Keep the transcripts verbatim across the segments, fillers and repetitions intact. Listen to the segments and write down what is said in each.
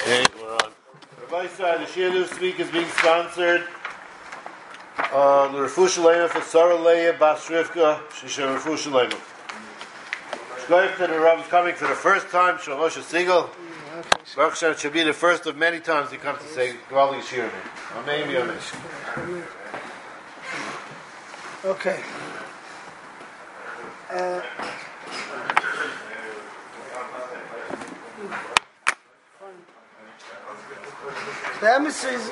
Okay, we're on. Rabbi Yisrael, the Shir this week is being sponsored on the Refuah Shalema for Sarah Leah Bas Rivka, Shisha Refuah Shalema. Shkoyach to the Rav coming for the first time, Shalosh Siegel. Baruch Hashem, it should be the first of many times he comes to say Gvali Yishir. Amen, Amen. Okay. Uh, the emissaries,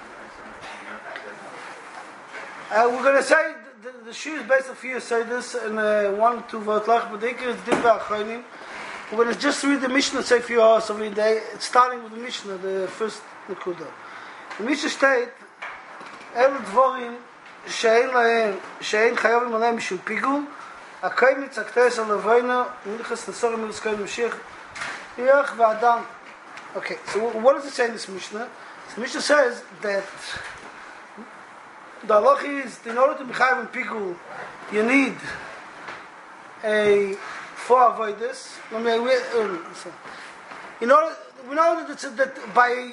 uh, we're going to say the, the, the shoe is based on few Seidos and uh, one, two, Votlach, but they can do that. We're going to just read the Mishnah, say a few hours every day, starting with the Mishnah, the first Nekuda. The Mishnah state, El Dvorim, שאין להם, שאין חייבים עליהם משום פיגול, הקיימת הקטס על הווינה, מלכס נסור מלכס קיים משיח, יח ואדם. Okay, so what does it say in this Mishnah? The Mishnah says that the halacha is, in order to be chayav in pigul, you need a four avodas. In order, we know that, it's, that by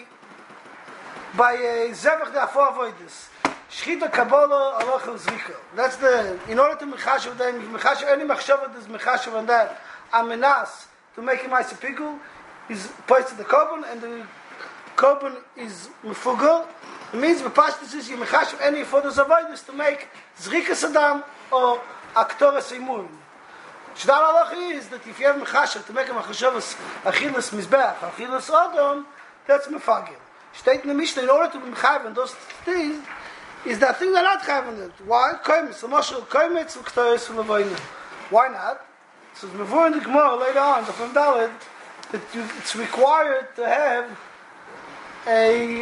by a zevach there are four avodas. Shchita Kabbalah Alach Zrika. That's the, in order to mechashav them, mechashav any machshavat is mechashav on that amenas to make him ice pigul is placed to the korban, and the korban is mefugel. It means the pashtus is you mechashav any for the avodas to make zrika sadam or aktora seimun. Shtar Alach is that if you have mechashav to make a machshavas achilas mizbeach achilas adam, that's mefagel. State in the Mishnah, in order to be mechayav and those things is that thing they're not having it. Why? Koimitz. The Moshe Koimitz Uktoyes from the Voina. Why not? So it's before in the Gemara later on, the Fem Daled, that you, it's required to have a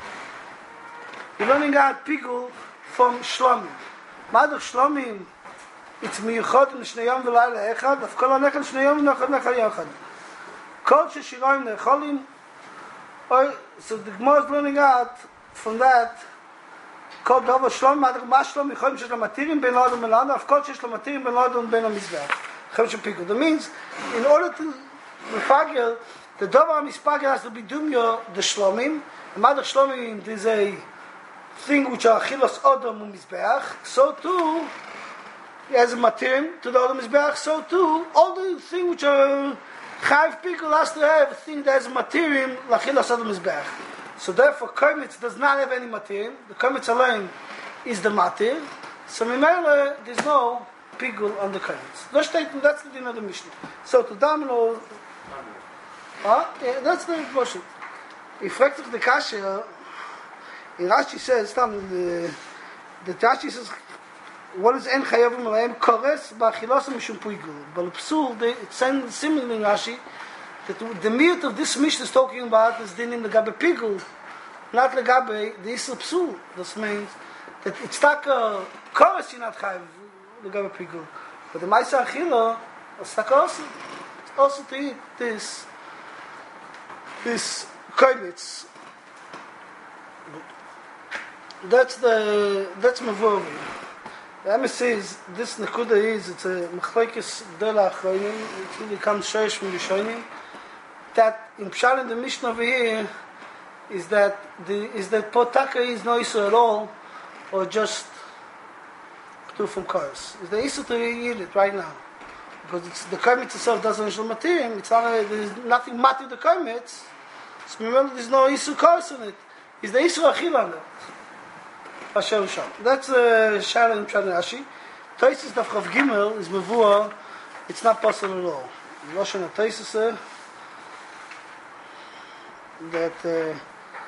you're learning out pigul from Shlomim. Madach Shlomim, it's miyuchot in Shnei Yom v'Layla Echad, of kol hanechal Shnei Yom v'Nechad Nechal Yachad. Kol sheshiroim necholim. So the Gemara is learning out from that. כל דבר שלום, מה שלום יכולים שיש לו מתירים בין לאדם ולאדם, אף כל שיש לו מתירים בין לאדם ובין המזבח. חייב של פיקוד. That means, in order to mefagel, the דבר המספגל has to be dumyo the shlomim, and madach shlomim is a thing which are achilos odom umizbeach, so too, as a matirim to the odom mizbeach, so too, all the things which are chayv pikul has to have a thing that has matirim lachilos odom mizbeach. So therefore, Koimitz does not have any material. The Koimitz alone is the matir. So Mimele, there's no pigul on the Koimitz. That's the din of the Mishnah. So to Damino, huh? Yeah, that's the portion. If Rektuk the Kasha, in Rashi says, the, the Rashi says, what is En Chayavim Alaim? Kores Ba'achilosam Mishum Pigul. But Psul, it's saying similarly in Rashi, that the meat of this Mishnah is talking about is din in the Gabe Pigul, not the Gabe, the Isra Psul. This means that it's like a chorus you're not chayv, the Gabe Pigul. But the Maisa Achila, it's like also, it's also to eat this, this koimitz. That's the, that's Mavovi. The M S says, this Nekuda is, it's a Machlekes Dela Achronim, it really comes Shoish from the Shoinim. That in Pshal in the Mishnah over here is that the is that potaka is no issue at all, or just two from cars. Is the issue to eat it right now, because it's the komitz itself doesn't show material. It's not a, there's nothing matter the komitz. So remember, there's no issue cars in it. Is the issue achil on it? Hashem Sham. That's the Shal in Pshal Rashi. Toisus Daf Chav Gimel is mevua. It's not possible at all. Loshen Toisus. That uh,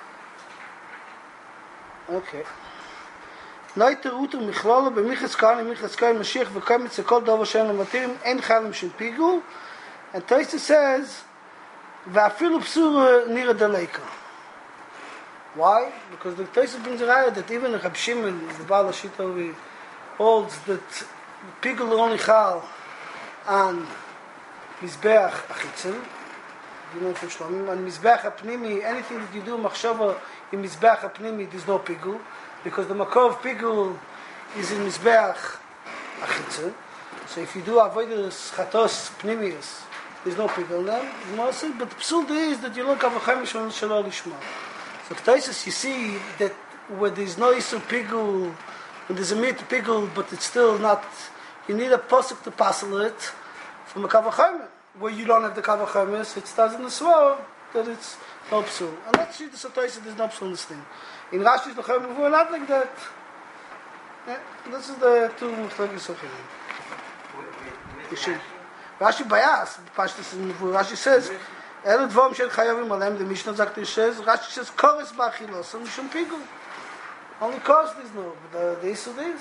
okay. Neiter utu michlala b'michas kani michas kani mashiach v'kamitz ekol davar she'en l'matirim en chalim shel pigul, and Tosfos says v'afilu psura nira deleika. Why? Because the Tosfos brings a raya that even the Reb Shimon, the Baal Hashita, holds that pigul only chal on mizbeach achitzin. You know from Shlomim, and Mizbeach HaPnimi, anything that you do, Machshava, in Mizbeach HaPnimi, there's no Pigul, because the Makor of Pigul is in Mizbeach Achitzah. So if you do Avodas Chatos Pnimius, There's no pigul in them. But the psul is that you look at Chemish on Shalom Lishma. So Ketaisis, you see that where there's no issue pigul, when there's a meat pigul, but it's still not, you need a posuk to passel it from a kavachemer. Where you don't have the kavachemer, it starts in the swar that it's no psul. And let's see the Ketaisis, there's no psul in this thing. In Rashi's Lechaim, we're not like that. Yeah, this is the two Muflagis of him. You should. Rashi Bayas, Rashi says, Elu dvom shel chayavim alem, the Mishnah Zakti says, Rashi says, Kores b'achilos, and Mishum Pigul. Only cause there's no, but the issue is.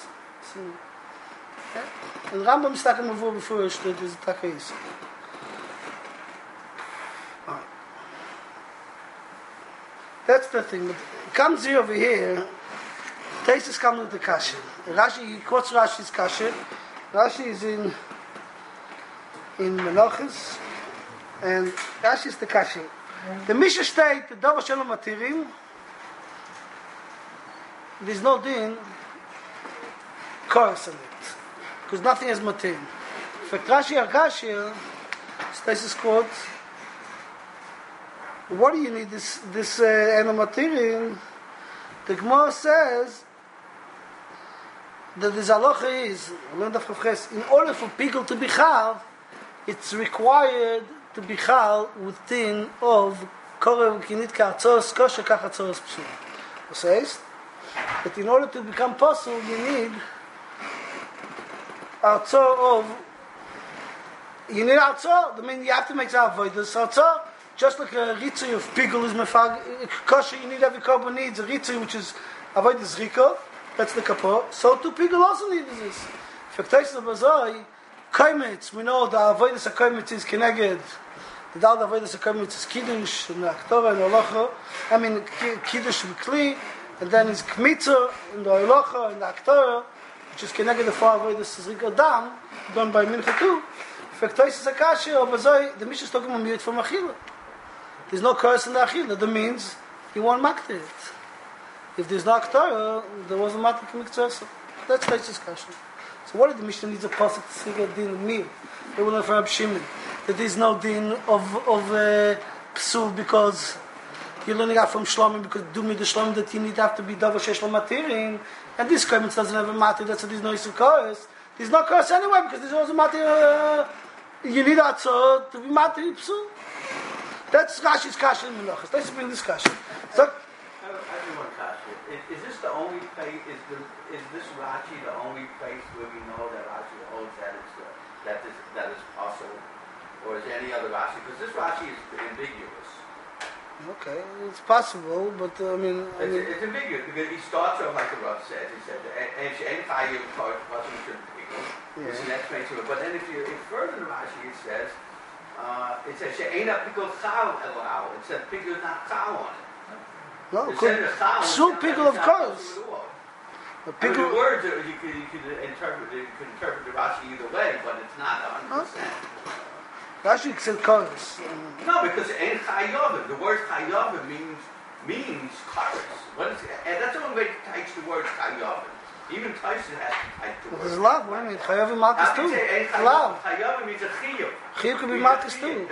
And Rambam is talking about before it is Taka issue. That's the thing. But it comes here over here, Taste is coming with the Kasha. Rashi, he quotes Rashi's Kasha. Rashi is in in Menachos, and Rashi is the Kasha. The Mishnah state, the Dava Shalom Matirim, there's no din, chorus on it, because nothing is Matirim. In fact, Rashi Arkasha, states this quote, what do you need this, this uh, Matirim? The Gemara says, that the halacha is, in order for people to be chal, it's required to be chal within of korev kinit ka'atzos kosher ka'atzos psul. It says that in order to become possible, you need atzor of, you need atzor. I mean, you have to make that avoidance. Atzor, just like a ritzui of pigul is mefag kosher, you need every korban needs a ritzui, which is avoidance riko. That's the kapor. So two people also need this. Faktais the bazai, kaimitz. We know the avodas kaimitz is keneged. The dal avodas kaimitz is kiddush and the aktorah and halacha. I mean kiddush b'kli, and then is kmitza and the halacha and the aktorah, which is keneged the four avodas zrika dam done by mincha too. Faktais the kashi or bazai. The Mishnah is talking about miyut from achila. There's no curse in the achila. That means he won't makta it. If there's no Aktorah, there wasn't matter to miktzah. So that's the discussion. So what if the Mishnah needs a pasuk to say a din of meal? They will learn from Rab Shimon that there's no din of of uh, psul because you're learning out from Shlomim because do me the Shlomim that you need to have to be davar sheshlo matirin, and this comment doesn't have a matter. That's why there's no issue curse. There's no curse anyway because there's also matter. Uh, you need atzor to be matter psul. That's Rashi's kasha in Menachos. Let's bring this kasha. So. Is, is this the only place? Is the is this Rashi the only place where we know that Rashi holds that it's uh, that is that is possible, or is there any other Rashi? Because this Rashi is ambiguous. Okay, it's possible, but uh, I mean, I it's, mean, it's ambiguous because he starts off like the Rav said. He said, "And she ain't chayiv wasn't shouldn't be." It's an explanation of it. But then if you if further in Rashi it says, uh, it says she ain't a pickle chal elal. It says pickle not chal on it. No, psul pigul of course. The pigul words you could you could interpret you could interpret the Rashi either way, but it's not a hundred percent. Rashi said chorus. No, because ein chayavim. The word chayavim means means chorus. What is and that's the only way to teach the word chayavim. Even Tyson has to type the word. There's love. What do you mean? Chayavim marcus too. Love. Chayavim means a chiyuv. Chiyuv could be marcus too.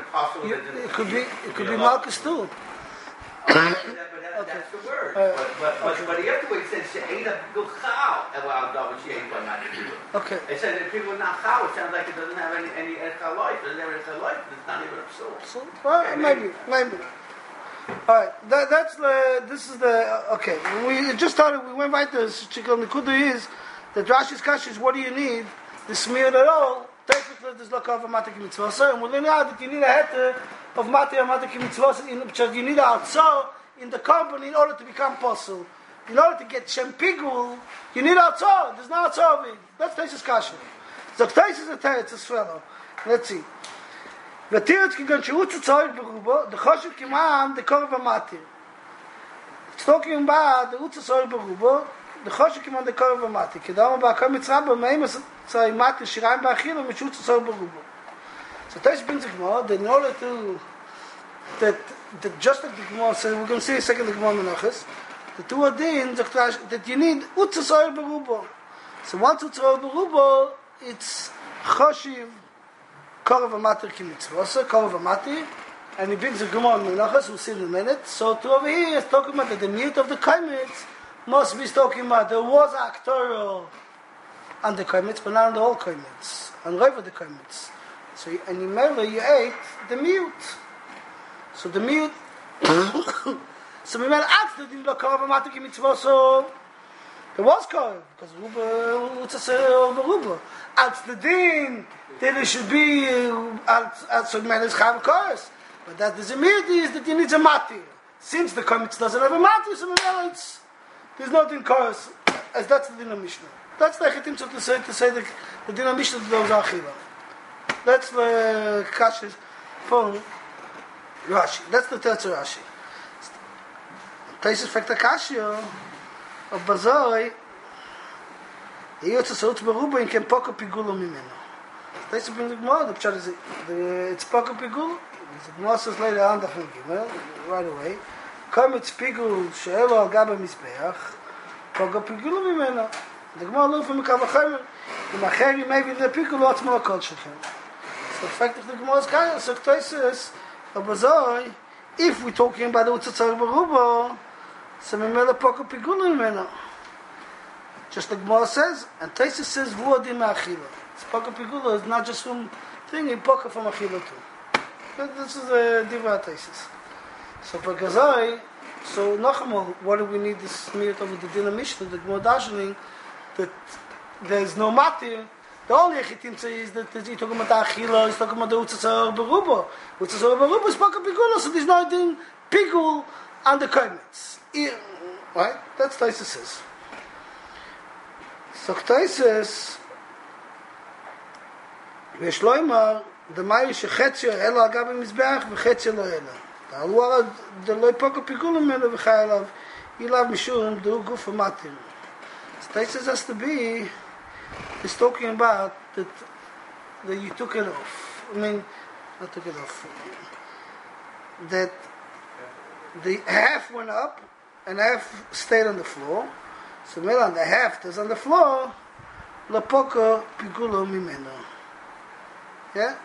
It could be it could be marcus too. But that, that's the word. Uh, but but, but, okay. But the other way it says she'ena chal elal davar she ain't going to do it. Okay. It says if people are not chal, it sounds like it doesn't have any any echal life. It doesn't have any life. It's not even a soul. So, well, okay, maybe, maybe. All right. That, that's the. This is the. Okay. When we just started. We went right to Shikol Nikudu is the Rashi's Kash is what do you need? The smear at all. Technically, there's no cover matik mitzvah. And we're learning out that you need a heter of matir matik mitzvah in because you need a atzor in the company in order to become possible. In order to get shem pigul, you need atzor. There's no atzor. That's Taisus Kasha. So Taisus a teretz as fellow. Let's see. The teretz can go to utzu tzorich berubo. The choshev kiman the korv matir. It's talking about the utzu tzorich berubo. The choshev kiman the korv matir. Kedama ba'akam mitzrah b'meim tzorich matir shirayim ba'achil and mishutzu tzorich berubo. So Taisus brings the Gemara that in order to that that just like the Gemara said, we're going to see a second the Gemara Menachos, the two adin that you need utzasor berubo. So once utzasor berubo, it's choshiv Korav Amatir ki mitzvah, Korav Amatir, and he brings a Gemara in Menachos, we'll see in a minute. So to over here, it's talking about that the mute of the Kaimitz must be talking about there was a Aktorah on the Kaimitz, but not on the whole Kaimitz, on Rov of the Kaimitz. So, and in Mela, you ate the mute. So the mute, so we made asked the din lo Korav Amatir ki mitzvah, so there was Korav, because Ruba, what's a say over Ruba? At the din, then it should be, at so man is Chav Korav. But that is immediately is that you need a matir. Since the Kaimitz doesn't have a matir, so it's, there's no din Korav, as that's the din of Mishnah. That's the Chitim to say, to say the, the din of Mishnah to those Achila. That's the Kash's phone. Rashi. That's the Tetzer Rashi. Taisus Fekta Kashio of Bazoi. Yotze Saut Beruba in Ken Poko Pigulo Mimeno. Taisus brings the Gemara. The Pshat is it's Poko Pigulo. The Gemara says later on the Gimel right away. Kaimitz Pigul She'elo Al Gaba Mizbeach Poko Pigulo Mimeno. The Gemara learned from Mikav HaChaymer. The Macheri maybe the Pigul Otzma Kol Shechem. So the fact of the Gemara is Kaya. So Taisus if we're talking about the Utzatzar Beruba, so Mimela Poko Pigula Mimena. Just like Gemara says, and Taisus says, Vuadim Achila. Poko Pigula is not just from thing, in Poko from Achila too. But this is a Diva Taisus. So for Gazai, so Nachamol, what do we need this minute of the Dina Mishnah, the Gemara Darshaning, that there is no matir. The only Chitim say is that he's talking about Achila, he's talking about the Utzatzar Beruba. Utzatzar Beruba is Poko Pigula, so there's no din Pigul on the Kaimitz. Right? That's Taisus says. So Taisus, Veshloimar, the Mayu Shechetzio, Ela Agabim Mizbeach, V'chetzio Lo Ela. The Alwara, the Loi Poko Pigula Mena V'chayelav, Ilav Mishum, Du Guf Matir. So Taisus has to be, he's talking about that, that you took it off. I mean, I took it off. That the half went up and half stayed on the floor. So Mela, the half that's on the floor, La Poko Pigulo Mimeno. Yeah?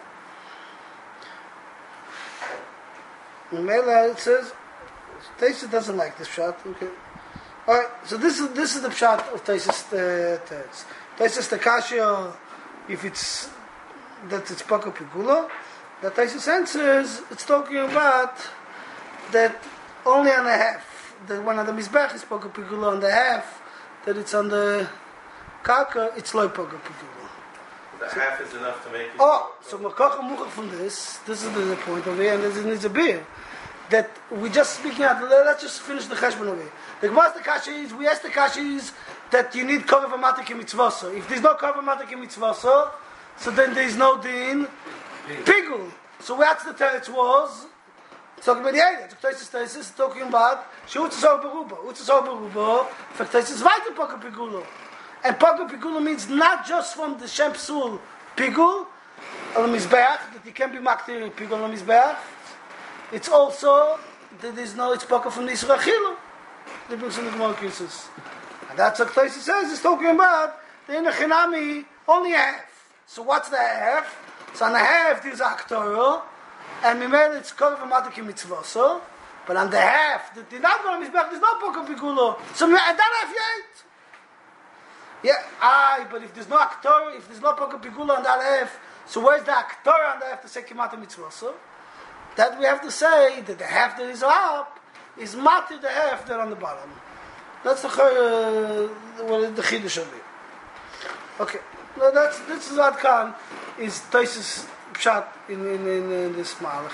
Mela, it says, Taisus doesn't like this shot. Okay. Alright, so this is this is the shot of Taisus uh, Teretz. Taisus Takashia, if it's that it's Poko Pigula, the Taisus answers, it's talking about that only on the half, that one of the Mizbech is Poko Pigula, on the half, that it's on the Kaka, it's Loi Poko Pigula. The so, half is enough to make it. Oh, so Makaka Muchach from this, this is the point over here, and this needs a beer. That we just speaking out, let's just finish the Cheshbon over here. The Gemara the Kasha is, we ask the Kasha is that you need Korav Amatir in mitzvah. If there's no Korav Amatir in mitzvah, so then there's no din Pigul. So what's the teretz was? It's talking about the area. Taisus Taisus talking about She'utzazor Beruba. Utzazor Beruba, for Taisus Vayta Poko Pigulo. And Poko Pigulo means not just from the Shem Psul Pigul, on the Mizbeach, that you can be Maktir Pigul on the Mizbeach. It's also that there's no, it's Poko from the Yisra Achila. They bring some of the Gemara cases. And that's what Taisus says, it's talking about the Inachinami only half. So what's the half? So on the half there's Aktorah, and Mimel it's Korav Amatir mitzvah. So, but on the half, the did not go on Mizbeach, there's no Poko Pigulo. So and that half you ate. Yeah, aye, but if there's no Aktorah, if there's no Poko Pigulo on that half, so where's the Aktorah on the half to say Kimat mitzvah? So that we have to say that the half that is up is matir the half that on the bottom. That's the uh, what the chiddush of it. Okay, no, that's this is what Khan is Taisus pshat in in in, in this malach.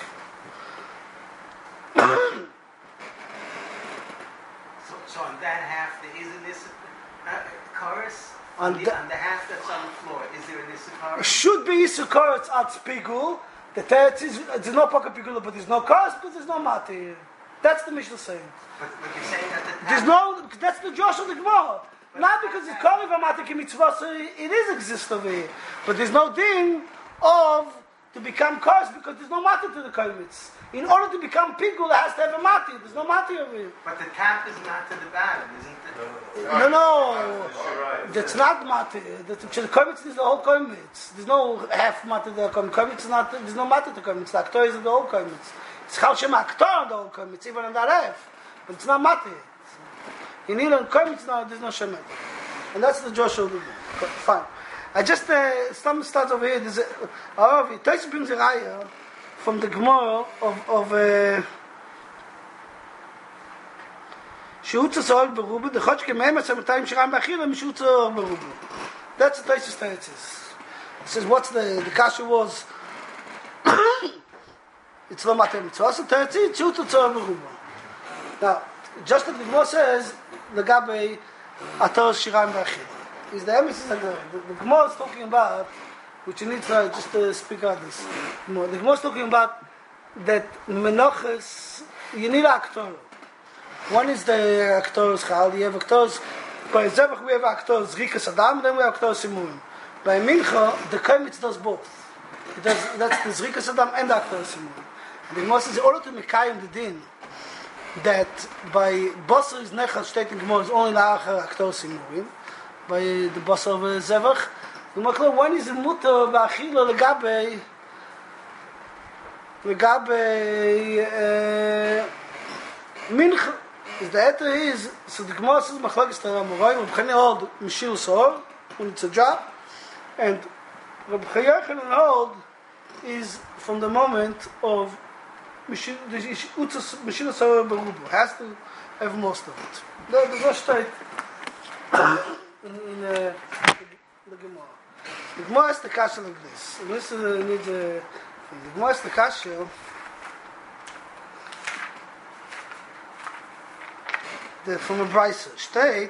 so, so on that half there is a nissa uh, chorus. On, on, the, the, on the half that's on the floor, is there a nissa chorus? It should be nissa chorus at Spigul. The teretz is there's no Poko Pigula, but there's no chorus, but there's no matir. That's the Mishnah saying. But, but you're saying that the there's no. That's the Josh of the Gemara. Not because it's Korav Amatir mitzvah, so it is exist over here. But there's no din of to become cursed because there's no matter to the Kaimitz. In order to become pigul, it has to have a mati. There's no mati over here. But the cap is not to the bottom, isn't it? No, no. That's not mati. The komitz is the whole komitz. There's no half mati to the komitz. Komitz is not, there's no mati to komitz. The aktor is the whole komitz. It's chal shem aktor on the whole komitz, even on the half. But it's not mati. In Ilan komitz, no, there's no shemet. And that's the Joshua. Fine. I just, uh, some starts over here. There's a, however, Toys brings a raya from the Gemara of, of, uh, Sheutza Sorg Beruba, the Chotch Gemema Samatayim Shiram Bachila, Sheutza Sorg Beruba. That's the Toys Teretzis. It says, what's the, the kasha was, it's lo matem mitzvah, so Teretzi, Sheutza Sorg Beruba. Now, just like the Gemara says, the Gabe, Ator Shiram Bachila. Is the emphasis that the, the, the Gemara is talking about, which you need to just to speak out this. The Gemara is talking about that Menoches, you need actor. One is the actor's chal, you have actors, by Zevach we have actors Rikas Adam, then we have actors Simurim. By Mincha, the Kemitz does both. It does, that's the Rikas Adam and the actors Simurim. The Gemara says, in order to Mekayim the din, that by Basar is Nechal, state in Gemara is only La'achar actors Simurim, by the boss of Zevach. The Maklo, one is the mutter ba'achila legabe legabe mincha. Is the etter is, so the Gemara says machlokes the Amoraim, Rabbi Chani hold Mishil Sor, when it's a job, and Rabbi Chayachen hold is from the moment of Mishil Mishil Sor Berubu, has to have most of it. There's no state in, in uh, the Gemara. The Gemara is the kasha like this. And this uh, needs a... The Gemara is the kasha that from a Brisa state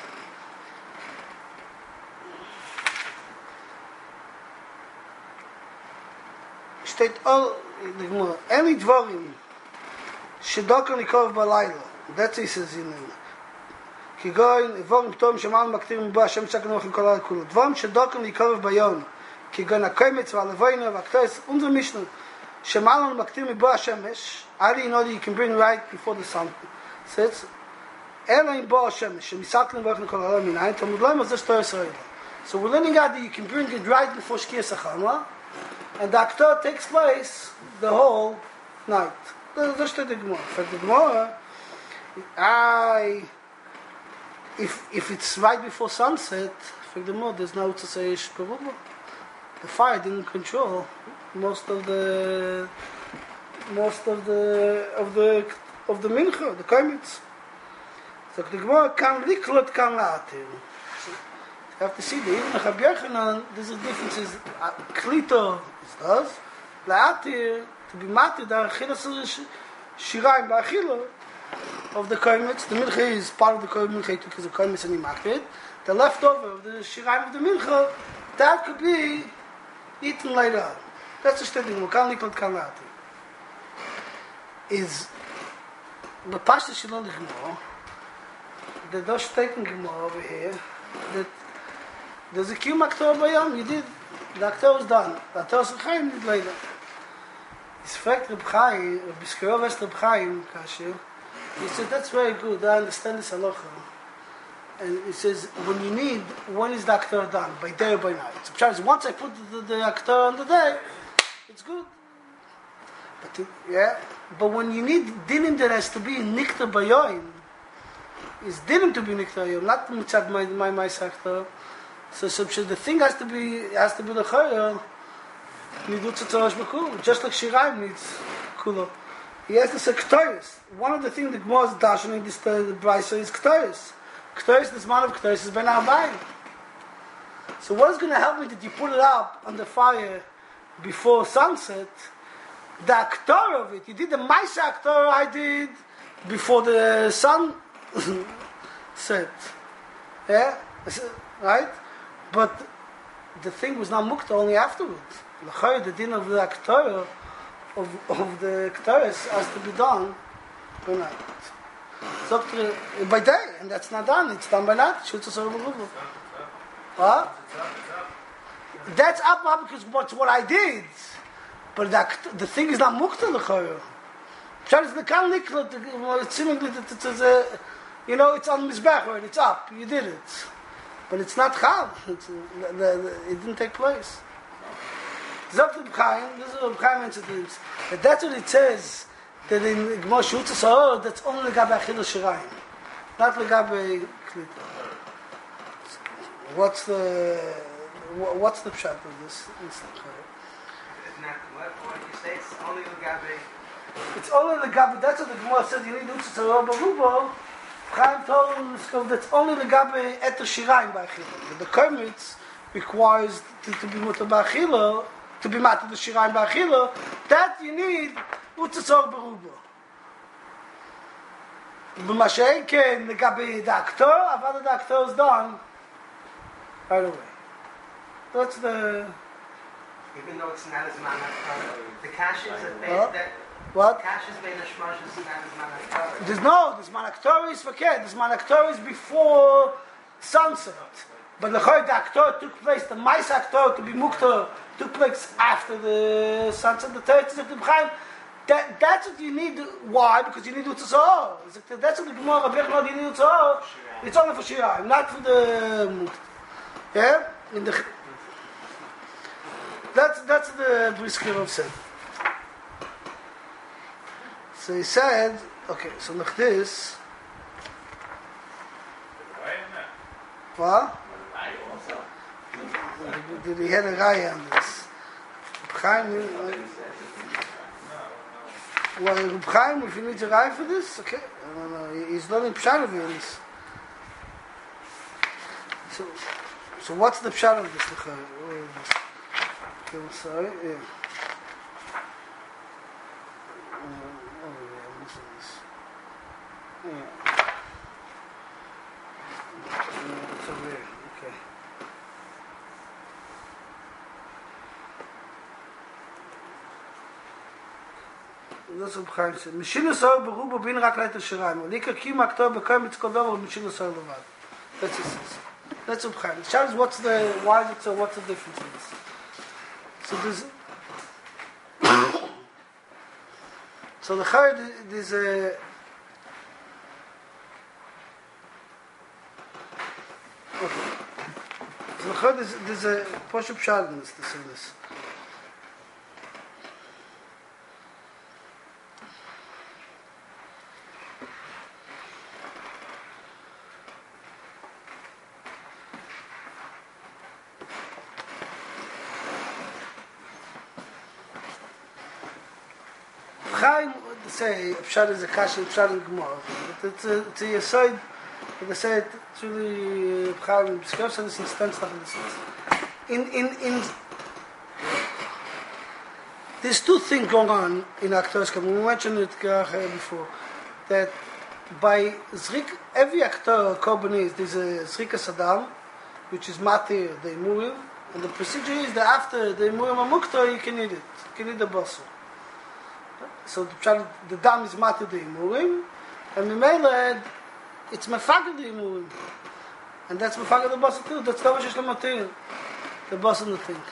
state all the Gemara any dvarim shedokon nikov balayla. That's he says in כגון דברים פתאום שמענו מקטיר מבוא השם שקנו לכם כל הכולו דברים שדוקם להיקרב ביום כגון הקומץ והלווינו והקטוס unser Mishnah שמענו מקטיר מבוא השמש how do you know that you can bring right before the sun says אלא עם בוא השמש שמסתכלים ואנחנו כל העולם מנין תלמוד לא מזה שתו ישראל so we're learning out that you can bring it right before שקיע סחרמה and the aktor takes place the whole night זה שתי דגמור דגמור I If if it's right before sunset, for the more there's no to say shperuba. The fire didn't control most of the most of the of the of the mincha, the komitz. So the Gemara can liklot can later. You have to see the even Rabbi Yochanan. There's a difference. Is klito is does later to be matir the achilas shiraim ba'achila. Of the komitz, the mincha is part of the komitz because the komitz and imakid. The leftover of the shiraim of the mincha, that could be eaten later on. That's the statement. We can't live kanati. Is the pastor shilon the gemara. The dos taking gemara over here that there's a kiyum aktor bayam. You did the aktor was done. The aktor was chaim did later. It's fact Reb Chaim, Reb Shkirov es Reb Chaim kasher. He said, that's very good, I understand this halacha. And he says, when you need, when is the actor done? By day or by night? So Charles, once I put the, the actor on the day, it's good. But the, yeah, but when you need dinim that has to be nikta bayoim, is dinim to be nikta bayoim, not mitzad my my my actor. So, so the thing has to be has to be the chayah. You do tzatzarosh b'kul, just like shiraim needs kulo. He has to say Ktoris. One of the things the Gemara is dashing this the Brisa is Ktoris. Ktoris, this man of Ktoris is Ben Arbaim. So what is going to help me that you put it up on the fire before sunset? The actor of it, you did the Maisa actor I did before the sun set. Yeah? Right? But the thing was not mukta only afterwards. The din of the actor Of, of the Ketores has to be done by night. So, by day, and that's not done, it's done by night. What? That's up, up because what's what I did. But that, the thing is not mukta l'chayr. Pshat is the kal nikla, it's seemingly that it's a, you know, it's on Mizbech, right? It's up, you did it. But it's not chal, it's, the, the, it didn't take place. Zok the B'chaim, this is what B'chaim mentions, that that's what it says, that in Gmor Shutza Sahor, that's only Legabe Achilles Shirayim, not Legabe Klita. What's the, what's the pshat of this? It's not Not what, what you say, it's only Legabe. It's only Legabe, that's what the Gemara says, you need Utza Sahor Barubo. Chaim told him that's only Legabe Eter Shirayim B'Achila. But the Kermitz requires to, to be Mutter B'Achila, to be Matter the Shirayim B'Achila, that you need Utza Sahor Barubo. B'Mashen Ken Legabe the actor, Avada the actor is done right away. That's the... Even though it's not as manakar, the cash is a base What? that What? cash is made a shmash is not as manakar. There's no, there's Manaktor is forget, there's Manaktor is before sunset. But the Choy, the actor took place, the mice actor to be Mukta took place after the sunset, the third of the B'chaim. That, that's what you need. Why? Because you need Utza Sahor. That's what the Gemara of Bechmad, you need Utza Sahor. It's only for Shirayim, not for the Mukta. Yeah? In the... That's that's the Briskirov said. So he said, okay, so like this. What? Did he have a raya on this? Chaim, well, Chaim, if you need a raya for this, okay. I don't know. He's not in pshat of this. So, so what's the pshat of this? I'm sorry, yeah. Uh, oh, yeah, I'm missing this. Yeah. Uh, it's over there, okay. That's what Chaim said. Mishila Sahor Berubo bin rak leiter Shirayim. Lika kim aktor bekoim it's kol dover Mishila Sahor levad. That's what it says. That's what Chaim. The challenge, what's the, why is it so, what's the difference in this? So there's, so the third there's a okay. So the third is there's a push-up sharpness to say this. Chaim would say Pshat is a Kashi, Pshat is a Gemara. But it's a, it's a Yesod, like I said, it's really Chaim, Pshat is in stance like this. In, in, in, there's two things going on in Aktor's Kabbalah. We mentioned it before, that by Zrik, every actor, Korbanis, there's a Zrika Saddam, which is Matir, the Imurim, and the procedure is that after the Imurim Amukta, you can eat it. You can eat the Basel. So the, the dam is matir the imurim, and Mimele, it's mefaged the imurim, and that's mefaged the basel too. That's the shesh lematir, the basel the thing.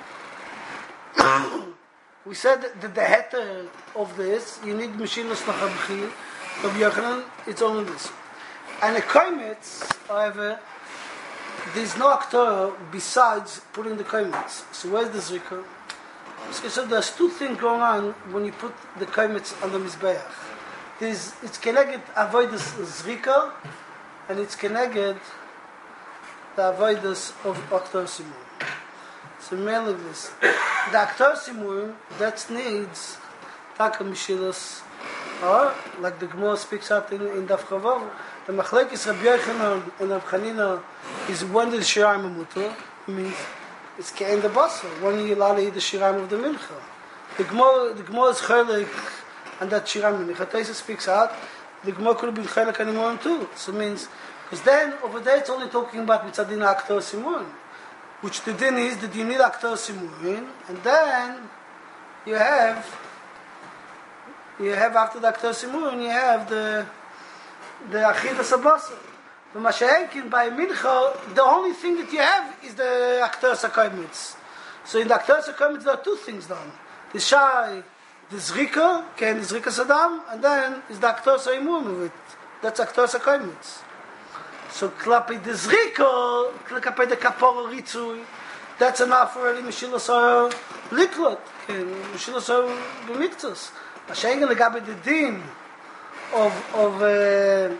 We said that the heter of this, you need mashilas nachabchir. Of Yochanan, it's only this. And a koimetz, however, there's no actor besides putting the koimetz. So where's the zrika? So there's two things going on when you put the koimetz on the mizbeach. There's, it's keneged avoidus zrika, and it's keneged the avoidus of actor simon. So mainly this. The actor simon, that needs taka mishilas, or like the Gemara speaks out in, in Daf Chavav, the machlekes Rabbi Yochanan and Rabbi Chanina is when the shirayim amuto, means it's kein the basel, when you allow to eat the shirayim of the mincha. The Gemara, the Gemara is chelik, and that shirayim mincha. Taisa speaks out, the Gemara could have been chelik anymore too. So it means, because then over there it's only talking about mitzadin aktor simon, which the din is that you need aktor simon, and then you have You have after the Aktor Simun, you have the the Achidas Abasa. But Mashahenkin by Mincha, the only thing that you have is the Aktor Sakoimitz. So in the Aktor Sakoimitz there are two things done. The Shai the Zrika, can the Zrika Saddam, and then is the Aktor Saimum of it. That's Aktor Sakoimitz. So klapi the Zrika, klapi the Kapor Ritzui, that's enough for any Meshila Sar Liklot, and Meshila Sar B'miktos. Mashengen legabe the din of, of, uh,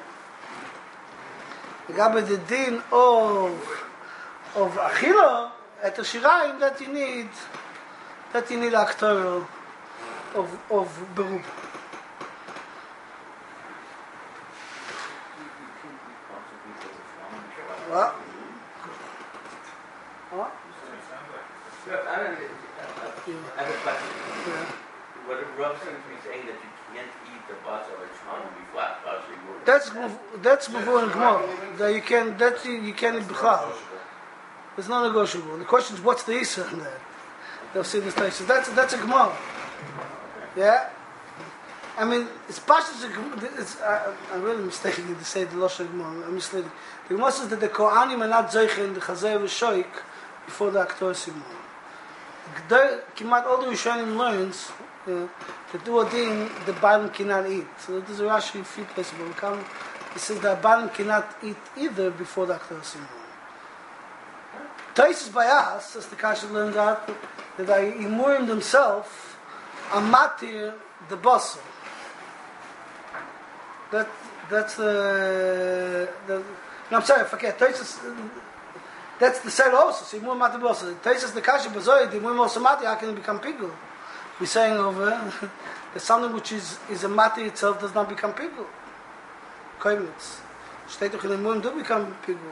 legabe the din of, of Achila, at the Shiraim, that you need, that you need Aktor of, of Berub. What? What? I have a question. Yeah. What the Rav seems to be saying that you can't eat the basar or it's going to be flat basar. That's that's before in Gemara. That you can that you, you can't eat b'chal. It's not negotiable. The question is, what's the issa in that? They'll see this place. That's that's a Gemara. Yeah. I mean, it's pashas. It's uh, I'm really mistaken to say the lashon Gemara. I'm misleading. The Gemara says that the Kohanim are not zeichen the chazay v'shoik before the aktor simon. Kimat all the Rishonim learns uh, to do a din the Baalim cannot eat. So there's a Rashi few places, but we come. It says that Baalim cannot eat either before the aktor simon. Taisus by us, as the Kasha learned that, that they imurim themselves a matir the basar. That that's the the. No, I'm sorry, I forget. Taisus. That's the side also. So imurim matir basar. Taisus the Kasha bazoi the imurim also matir. How can it become pigul? We're saying over that something which is is a matir itself does not become pigul. Koimitz. Steht doch in imurim do become pigul.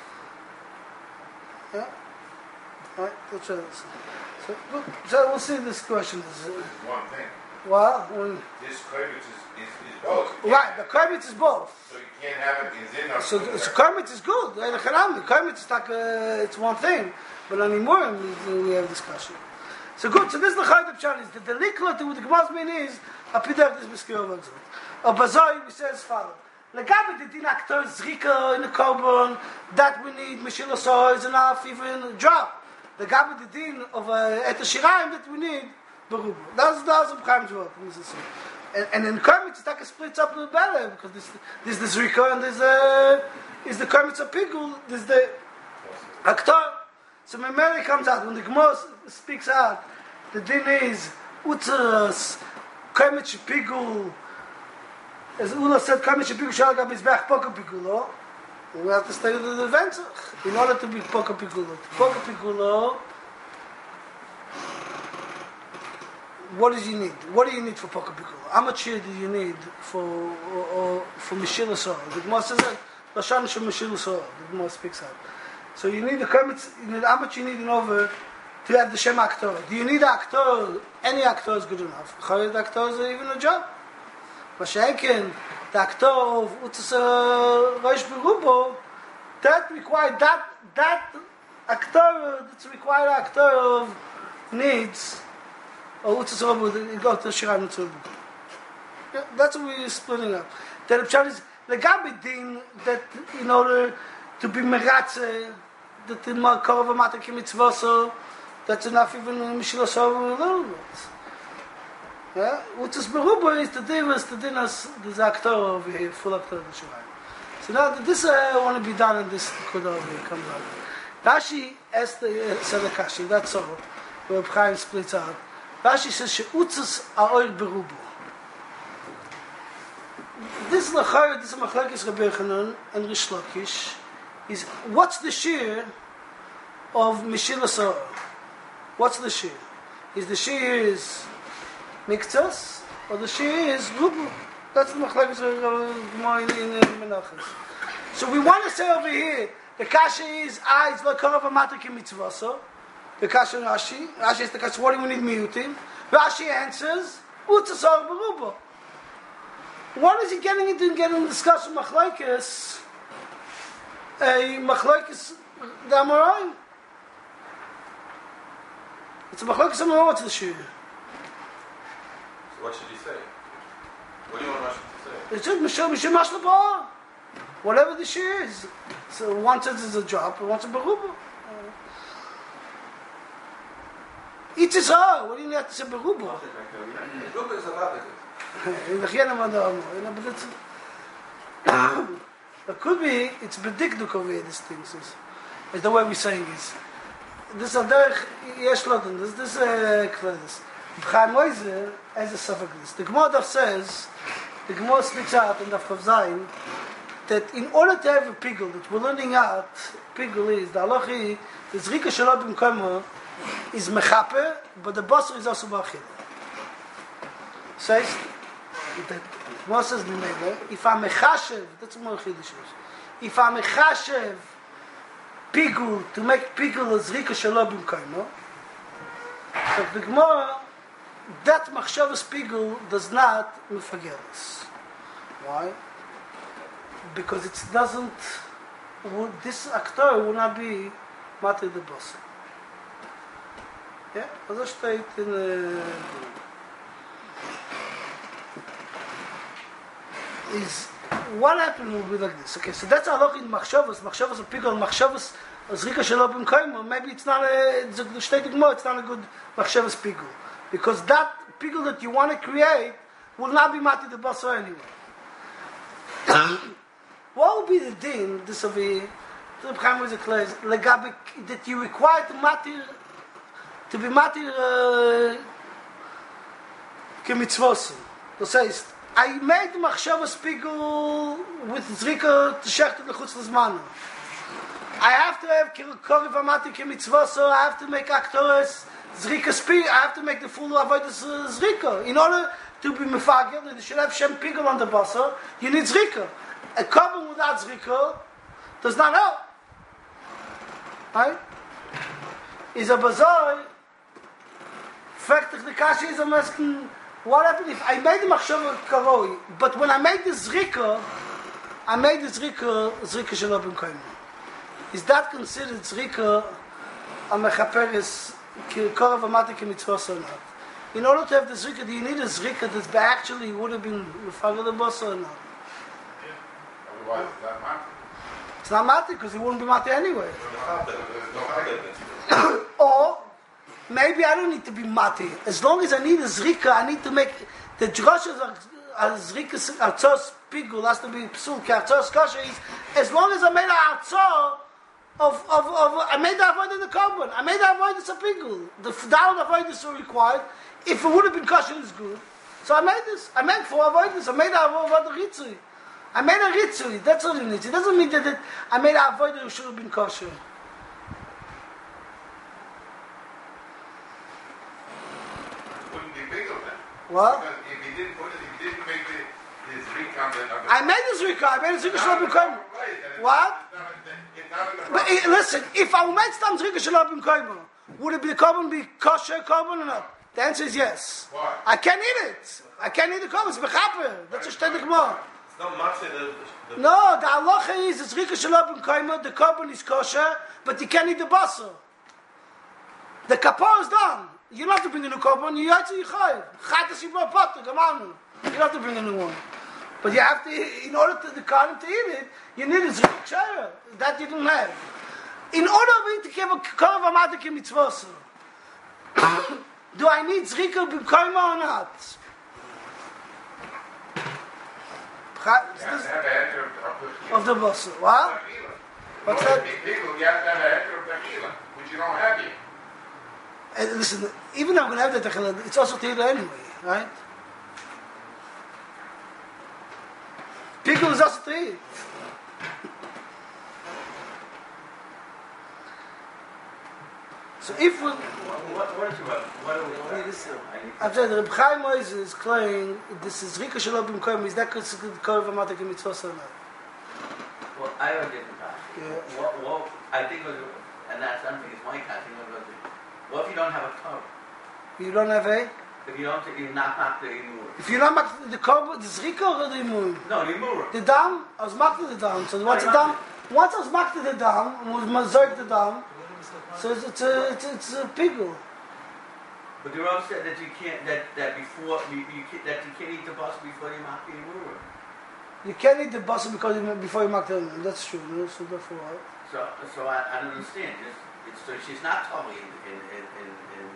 Yeah. Right. That's right. So, look, so we'll see this question. Is, uh, one thing. well, when, This Kovetz is, is, is both. right, the Kovetz is both. So you can't have it in Zin or So, so Kovetz is good. The Kovetz is like uh, it's one thing, but on Imurim we, we have discussion. So good. So this is the Chayda Pshat is that the Liklat with the Gemara's mean is a Pidach this Beskir of Exot. A Bazoi we say as follows. Legabe the din aktor zrika in the carbon that we need Meshila Sar is enough even a drop. The Gabi the din of uh, et Shiraim that we need Beruba. That's that's a Chaim's word. And and in Kermit it's like a splits up the belly because this this the zrika and there's uh is the Kermit's a pigul. There's the aktor. So when Mary comes out when the Gemara speaks out, the din is utzas Kermit's pigul. As Ula said, Kermit's pigul shall gab is back poker pigulo. We have to stay with the event in order to be poker pigulo. Poker pigulo. What does you need? What do you need for poker pigulo? How much do you need for or, or for Meshila Sor? The Gemara says that Lashon Shel Meshila Sor. The Gemara speaks out. So you need the Kermit's. You need how much you need in order to have the Shem actor. Do you need an actor? Any actor is good enough. Chayyid actor is even a job. Mashenken. The actor of Utzas Rosh Berubo, that required that that actor that's required actor of needs or Utzas Berubo it goes to Shiraim Tzurbu. That's what we're splitting up. The Pshat is the Gabi din that in order to be meratze that the Korov Matak Mitzvah that's enough even in Meshila Sor a little bit. Yeah, which is Beruba is the difference, the dinners, the actor over here, full actor of the Shuraim. So now this uh, want to be done in this Kudah over here comes out. Rashi asked the uh, said the Kashi, that's all. Where Chaim splits out. Rashi says Sheutzas Aoir Beruba. This Lachar, this Machlekes Rabbi Yochanan and Rish Lakish is what's the shear of Meshila Sor? What's the shear? Is the shear is Miktas, or the Shia is Rubu. That's the Machlekes Gemara in Menachos. So we want to say over here, the Kasha is Aiz L'Korov Amatik Mitzvah. So the Kasha Rashi, Rashi is the Kasha. What do we need miyutim? Rashi answers Utzasar Beruba. What is he getting into? Getting in discussion Machlekes, a Machlekes the Amoraim. It's a Machlekes Amoraim. What's the Shia? What should he say? What do you want Rashi to say? It's just Mishal Mishal Mashlabah. Whatever the shear is. So one says it's a job, and one says Beruba. It's his own. What do you have to say berubo? Look at the rabbit. In the Chena Madamo. But it's... It could be, it's bedikduk over here, these things. Is, is the way we're saying is. This is a derech, yesh loten, this is a kledis. B'chaim Moise has a suffix this. The Gemara says, the Gemara speaks out in the Chavzayin, that in order to have a pigul, that we're learning out, pigul is, the halachi, the zrika shelo b'mkomo is mechaper, but the basar is also b'achil. Says, that Gemara says, if I'm mechashev, that's more chiddush. If I'm mechashev pigul, to make pigul a zrika shelo b'mkomo, so the Gemara, that machshavas pigul does not mefager us. Why? Because it doesn't, would, this actor will not be matter the boss. Yeah? As I state in uh, is what happened will be like this. Okay, so that's a look in machshavas, machshavas of pigul, machshavas zrika shelo b'mkomo. Maybe it's not a, it's a state more, it's not a good machshavas pigul. Because that pigul that you want to create will not be matter the boss anyway. What would be the din? This will be the Chaim was a clause that you require to matir to be matir kemitzvos. That says, I made machshavas pigul with zrika to shech to lechutz l'zmanu. I have to have kori v'matir kemitzvos. I have to make actores zrika speak. I have to make the full avodas zrika in order to be mefagel. You should have shem pigul on the basar. You need zrika. A carbon without zrika does not help. Right? Is a bazar. Fact the kasha is a masking. What happened if I made the machshava karoi, but when I made the zrika, I made the zrika zrika shelo b'mkomo. Is that considered zrika a mechaperes kora v'mati kemitzvos or not? In order to have the zrika, do you need a zrika that actually would have been mefagel the boss or not? Otherwise, it's not matter. It's not matter because it wouldn't be matter anyway. Or maybe I don't need to be matter. As long as I need a zrika, I need to make the droshes are zrika artzos pigul has to be psul ki artzos kosher is as long as I made a artzor of of of I made the avoid in the carbon. I made the avoid the pigul. The down avoid is so required. If it would have been kosher, it's good. So I made this. I made for avoid this. I made the avoid the ritzui. I made a ritzui. That's all it needs. It doesn't mean that it, I made a avoid that it should have been kosher. Wouldn't be big of that. What? Because if he didn't put it, if he didn't make the, the zrika on the, on the I made the zrika. I made the zrika shelo b'mkomo. What? But eh, listen, if I made some zrika shelo b'mkomo, would it be carbon be kosher carbon or not? The answer is yes. Why? I can't eat it. I can't eat the carbon. It's mechaper. That's a ständig more. It's not much the, the No, the halacha is it's zrika shelo b'mkomo. The carbon is kosher, but you can't eat the basar. The kapor is done. You don't have to bring a new carbon. You have to yichayev. Chatas yibor potter gamanu. You don't have to bring a new one. But you have to, in order to the karnim to eat it, you need a zrika shayra. That you don't have. In order for me to give a kor v'amata kemitzvos, do I need zrika b'mkomo or not? You have to have a heter of, Of of, the basar. What? tequila. What's In order that? to be people, you have to have a heter of tequila, which you don't have yet. And listen, even though I'm going to have the techila, it's also tequila anyway, right? Pickle is also tequila. So if we... What, what is what? What are we what is this? I'm saying the Reb Chaim Moise is claiming this is Rika Shelo B'mkomo, is that considered Kol V'amata K'mitzvos or not? Well, I have a different question. Yeah. What, what, I think it was, and that's something is my question. What, was it? What if you don't have a cover? You don't have a... If you don't, you're not not the imur. If you're not mak the Kol, the Rika or the Imun? No, the imur. The dam, I was maked the dam. So what's the dam? Once I was maked the dam, and was mazork the dam, so it's, it's a, it's, it's a pigul. But the Rav said that you can't, that, that before, you, you can, that you can't eat the bus before you make the imur. You can't eat the basar because you, before you make the Imun. That's true. No? So therefore, So, so I, I don't understand. Just, it's, so she's not totally in, in, in, in, in, the, in the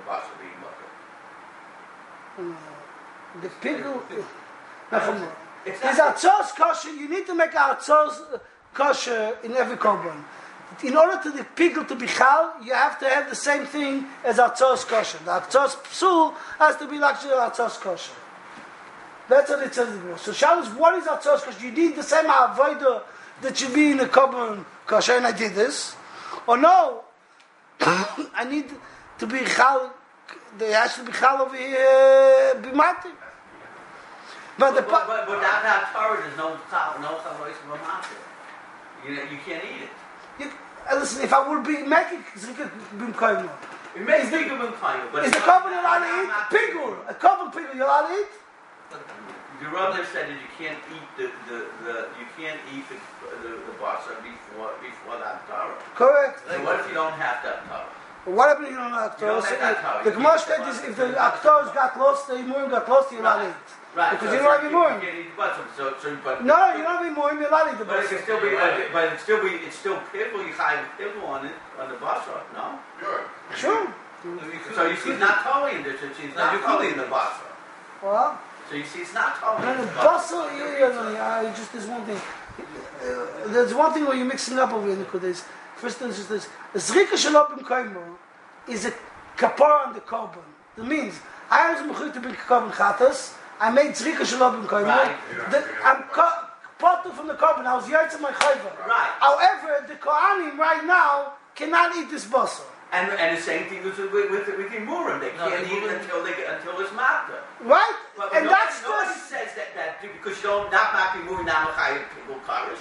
basa being mutter. The pigul. It's There's not- atzos kosher. You need to make atzos kosher in every korban. In order to the pigul to be chal, you have to have the same thing as atzos kosher. The atzos psul has to be like atzos kosher. That's what it says. So Shalos, what is atzos kosher? You need the same avodah that you be in the korban kosher, and I did this. Or no, I need to be chal. There has to be chal over here, be mati. But the But, pa- but, but without that Torah, there's no chal, no chalois from a matzah. You know, you can't eat it. you, uh, listen, if I would be making zrika b'mkoyim, It makes big of kind, but is the it's korban not- allowed to not- eat? not- Pigul, a korban pigul, you allowed to eat? The Rav said that you can't eat the, the, the you can't eat the the, the basa before before that Torah. Correct. So what if you don't have that Torah? What happened if you don't have You don't actors? have that Torah. The You Gemara can't- states is if the actors got lost, the imurim got lost, you're allowed to eat. Right. Because so you don't have you imurim. can't eat the basa. So so but No, you don't have imurim, you're allowed to eat the But it can basa. still be, but it still be, it's still pivotal. You have pivotal on it on the basa, no? Sure. Sure. So you see, it's not totally in there. So it's not totally in the basa. Well, So you see, it's not totally no, in the the basa. basa, yeah, yeah, no, yeah, I just there's one thing. Uh, there's one thing where you're mixing up over in the Kodesh. First thing is this: Zrika shalom b'mkoymo is a kapara on the korban. That means I was mechuy to be korban chatas. I made zrika shalom b'mkoymo. Right. I'm co- part from the korban. I was yaitz my chayva. Right. However, the kohanim right now cannot eat this basa. And and the same thing with with with, with the murim. They No, can't the eat it murim- until they get, until it's matzah. Right? But, but And nobody, that's nobody just says that, that because you don't not not be murim now machayim people kares.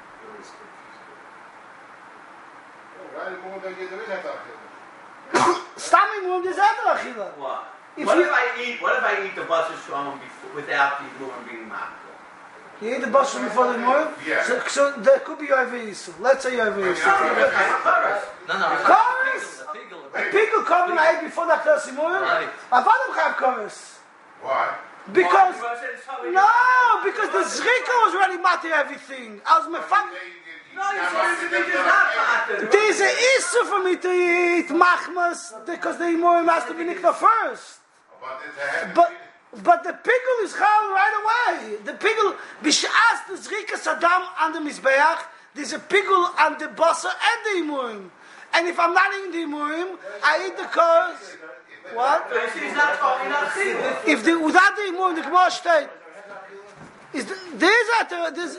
Right, more than you do it, I thought. stammy mum there's other achila. What? If what you- if I eat? What if I eat the basa shom before without the murim being matzah? You eat the basa before the mum? Yeah. So, so there could be over Yisrael. Let's say over Yisrael. Kares. No, no. Chorus! A pigul korban I ate before that klasi mum? Right. I thought I'm have chorus. Why? Because Why? You said it's totally no, different. because the zrika was already matter everything. I was my fun. No, you said it's not matzah. There's an issue for me to eat machmas because the imurim has to be nikta first. But it's a heavy But but the pigul is chal right away. The pigul b'shas the zrika sadam on the mizbeach. There's a pigul on the basa and the imurim. And if I'm not eating the imurim, I eat the cause. What? So you see, it's not totally not chiyuv. If the without the imurim, the Gemara state is the, there's a there's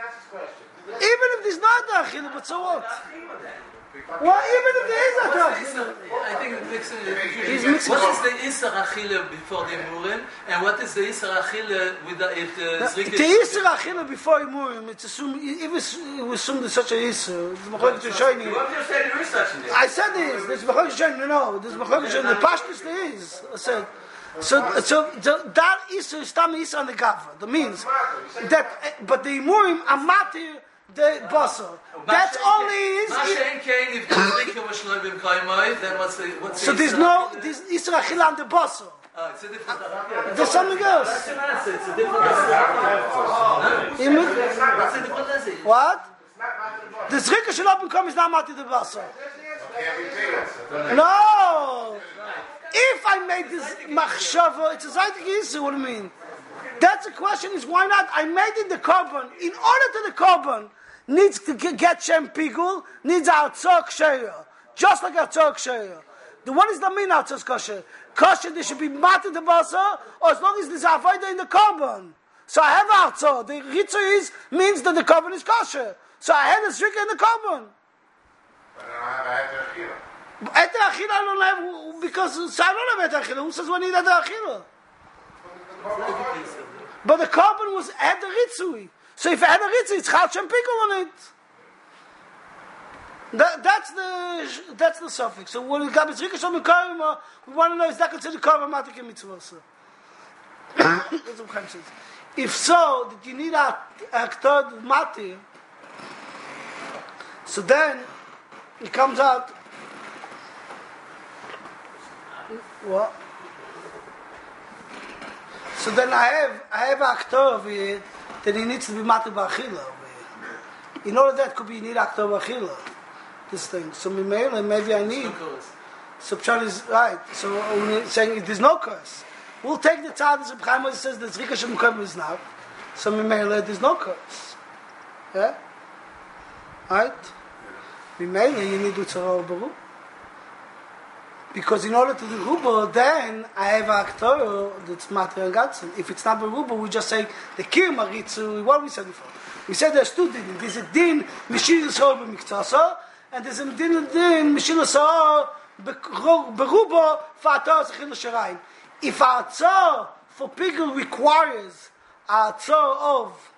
even if there's not the achila, but so what? Well, even if there is a achila, I think it makes a he's mixing. What is the Isser Achille before the Murim, and what is the Isser Achille with the if the The Zrika? Isser achila before imurim, it's assumed if it's it was assumed there's such a Isser. It's machlokas to show you. You just said there is such a thing. I said this. There's machlokas to no, no. There's machlokas to the pashtus there is. I said. So, so, so that Isser is tam Isser on the gava. That means that, but the imurim are matir the basar. That's only is. Mashen Kane, if the Zrika was not been Kaimai, then what's the what's So the there's Isser no Achille? there's Isser achila on the basar. Oh, it's a different. There's something else. That's an answer. It's a different answer. You mean- It's a different answer. What? The zrika shel open come is not matir the basar. Can't be paid. No. If I made this machshava, it's a zaydik issue. What do you mean? That's the question. Is why not? I made it the korban. In order to the korban needs to get, get shem pigul, needs outzok sheya, just like outzok sheya. The what is the mean outzok kosher? Kosher there should be matir the basa, or as long as there's avodah in the korban. So I have outzok. The ritzu is means that the korban is kosher. So I have a zrika in the korban. But I don't have a head of Achila. Eter achila I don't have because so I don't have eter achila. Who says when you need eter achila? But the korban was had the ritzui. So if I had a ritzui, it's chal shem pikul on it. That, that's the that's the suffix. So when we got zrika shom karma, we want to know is that considered korban matik and mitzvah? That's what Chaim says. If so, that you need a aktor mati, so then it comes out. What? So then I have I have an actor over here that he needs to be matir b'achila over here. In order that could be you need actor b'achila. This thing. So maybe maybe I need. So Pshat is right. So when we're saying there's no curse, we'll take the tzad as Reb Chaim Oz says the Zrika Shem Kum is now. So Mimele, there's no curse. Yeah? Right? Mimele, you need to tzara baru. Because in order to do rubo, then I have a aktor that's matter and gatzen. If it's not rubo, we just say the kir maritzu. What we said before, we said there's two din. There's a din mishil yisrael b'miktzasa, and there's a din din mishil yisrael berubo for atzor zechil l'sharayim. If atzor for pigul requires atzor of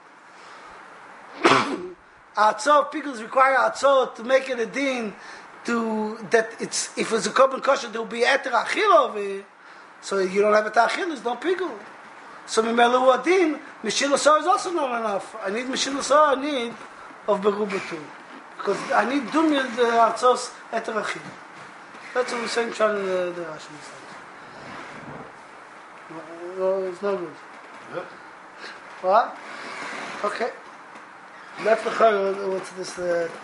atzor pigul require atzor to make it a din. To that it's if it's a korban kosher there will be eter achil over it, so you don't have a achil, there's no pigul. So mimelu adin mishil asar is also not enough. I need mishil asar, I need of beruba too, because I need dumir the atzos eter achil. That's what we're saying. Trying the the Rashi. No, it's not good. Yep. What? Okay. Left the chayr. What's this uh, thing?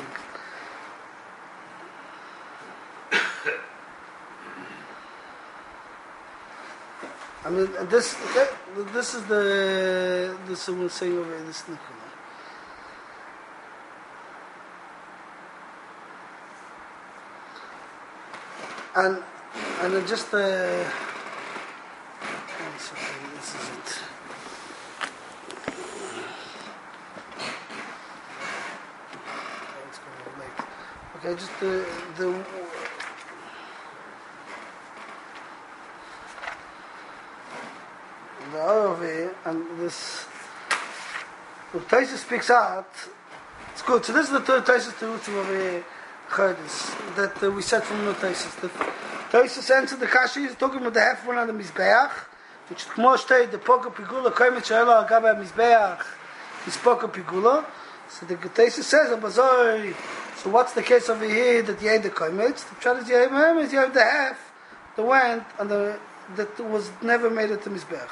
I mean, this okay, this is the this is saying over this Nikula. And and then just uh, one second, this is it. Okay, it's going to be late. Okay, just the the. The Aravi and this the Taisa speaks out. It's good. So this is the third Taisa to over heard this that uh, we said from the Taisa. The Taisa answered the Kashi is talking about the half one on the Mizbeach, which the Gemara stated the Poker Pigula came to Shayla Agaba Mizbeach is Poker Pigula. So the Taisa says Abazoi. So what's the case over here that you had the Kaimets? The Pshat is you have you have the half that went and the that was never made it to Mizbeach.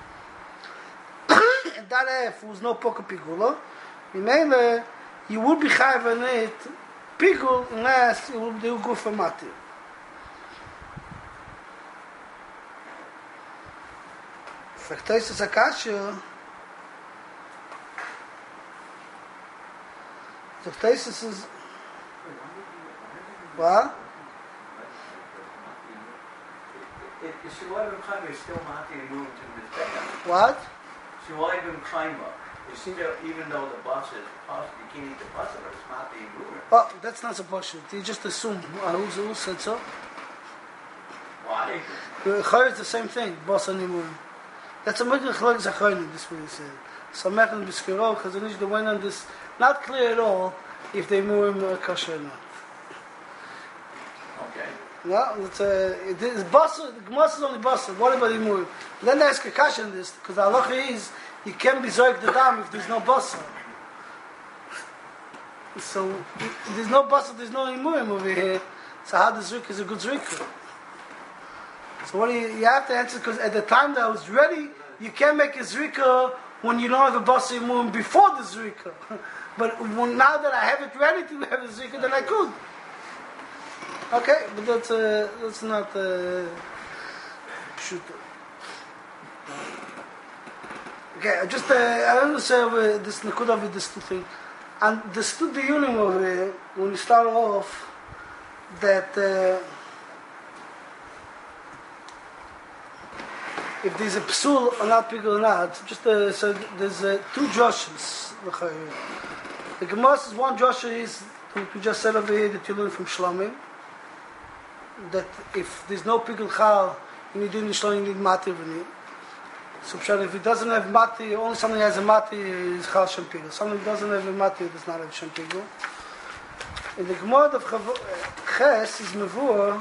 And that if was no poker pigula, Mimele, you would be chayav on it pigul unless it would do good for matir. Factaisus akasha. Factaisus is what? If Shmuel ben Chaim is still matir moved to Mizbeach. What? Shmuel ben Chaim is still, even though the bus is possible, you can't eat the bus, but it's matir moving. Oh, that's not supposed to. You just assume. Uh, who's, who said so? Why? Chayr is the same thing. Boss and Imur. That's a mekach chlog zachoyne. This way he said. Samech and Biskiro Chazanish the went on this. Not clear at all if they move him kosher or not. Okay. No, it's a it is basar. The Gemara is only basar. What about Imur? Then there's a kasha in this because the halacha is you can't be zoik the dam if there's no basar. So if there's no basar, there's no Imurim over here. So how the zrik is a good zrik? So what do you, you have to answer because at the time that I was ready, you can't make a zrika when you don't have a basar Imurim before the zrika. But when, now that I have it ready to have a zrika, then I could. Okay, but that's uh, that's not uh, shoot. Okay, I just uh, I want to say over this nekuda with this two thing, and the stood the union over here when you start off that uh, if there's a psul or not big or not, just uh, so there's uh, two joshes. The Gemara says one josh is we just said over here that you learn from Shlomim. That if there's no pigul chal, you need in Shlomim, you need mati v'ni. So if it doesn't have mati, only something that has a mati is chal shem pigul. Something that doesn't have a mati does not have shem pigul. In the Gemara of Ches is mevur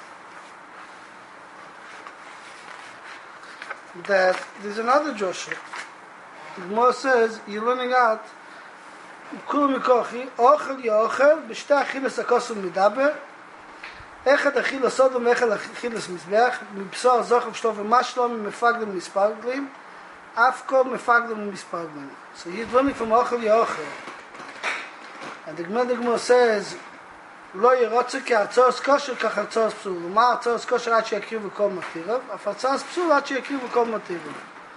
that there's another Joshua. The Gemara says you're learning out kul mikochi ochel yochel b'shtei achilas akosum midaber אחד אכיל הסוד ומאכל אכיל הסמזבח מבשר זוכר שלו ומשלום מפגלים ומספרגלים אף כל מפגלים ומספרגלים. So he's learning from אוכל יאוכל. And the Gemara says לא ירוצה כי הרצוס כושר כך הרצוס פסול. ומה הרצוס כושר עד שיקריבו כל מתירב? אף הרצוס פסול עד שיקריבו כל מתירב.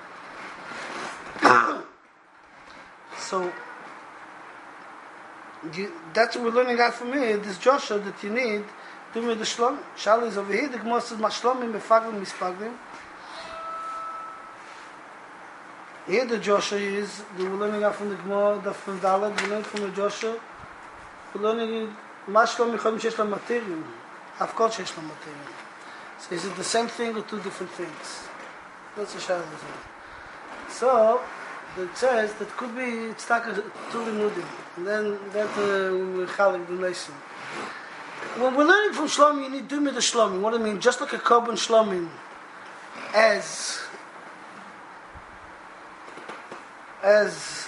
So, you, that's what we're learning out from here, this Joshua that you need, do me the shlom. Shal is over here, the Gemara says, ma shlomim befaglim mispaglim. Here the Joshua is, we're learning out from the Gemara, the from Dalet, we're learning from the Joshua, we're learning, ma shlom michodim shesh la materium, of course shesh la materium. So is it the same thing or two different things? That's a shal. So, it says that could be it's like a two limudim, and then that we chalik the lesson. When we're learning from Shlomim, you need to do me the Shlomim. What do I mean? Just like a korban Shlomim, as as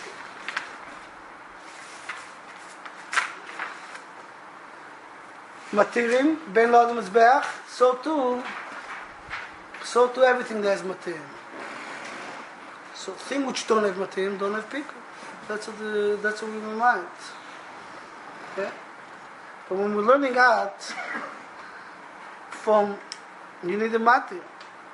matirim ben la'adam mizbeach, so too, so too everything that has matirim. So things which don't have material don't have people. That's what the, that's what we remind. Okay? But when we're learning out from you need a material.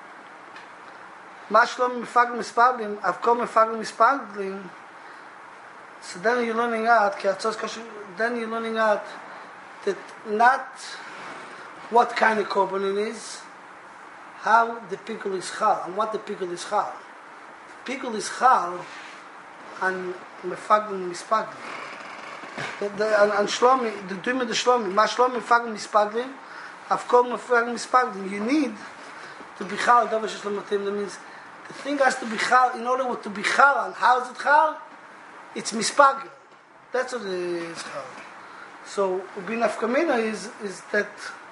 Mashlom mifaglim mispaglim, avkom mifaglim mispaglim. So then you're learning out, then you're learning out that not what kind of korban it is, how the pickle is chal, and what the pickle is chal. Pickle is chal and mefaglim mispaglim. The, the, and, and shlomi, the doing the shlomi, ma shlomi mefaglim mispaglim, avkom mefaglim mispaglim. You need to be chal. That means the thing has to be chal. In order to be chal, and how is it chal? It's mispaglim. That's what it is chal. So bin afkamina is is that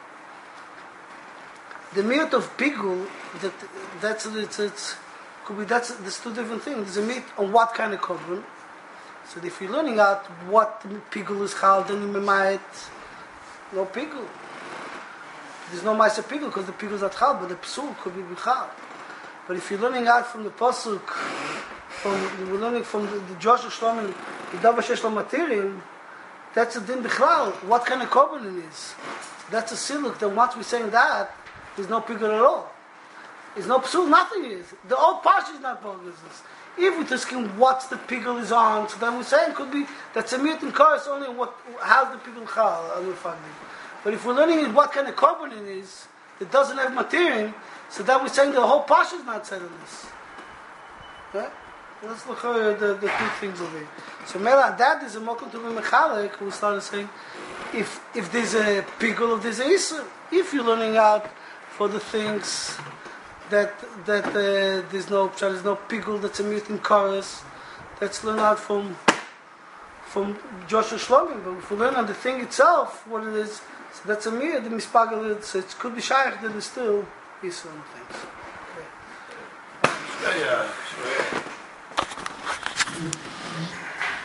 the meat of pigul. That that's it's it's. Could be that's there's two different things. There's a meat on what kind of korban. So if you're learning out what pigul is chal, then you might no pigul. There's no ma'aser pigul because the pigul is not chal, but the psul could be chal. But if you're learning out from the pasuk, from we're learning from the, the Joshua Shlomo, the davar shesh lo material, that's a din bichlal. What kind of korban it is? That's a siluk. Then once we're saying that, there's no pigul at all. There's no psul, nothing is. The old parsha is not bogus. If we're asking what the pigul is on, so then we're saying could be that's a mute in chorus only what how's the pigul chal and we're finding. But if we're learning what kind of korban it is, that doesn't have material, so then we're saying the whole parsha is not said on this. Okay? Let's look at the, the two things over here. So Mela, that is a mokum to be mechalek. We started saying if if there's a pigul, if there's a isur, if you're learning out for the things that that uh, there's no there's no pigul that's a mute in chorus. That's learned out from from Joshua Shlomo. But if we learn on the thing itself, what it is, so that's a mute. The mispagel, so it could be shaykh that is still isur on things. Okay. Yeah, yeah.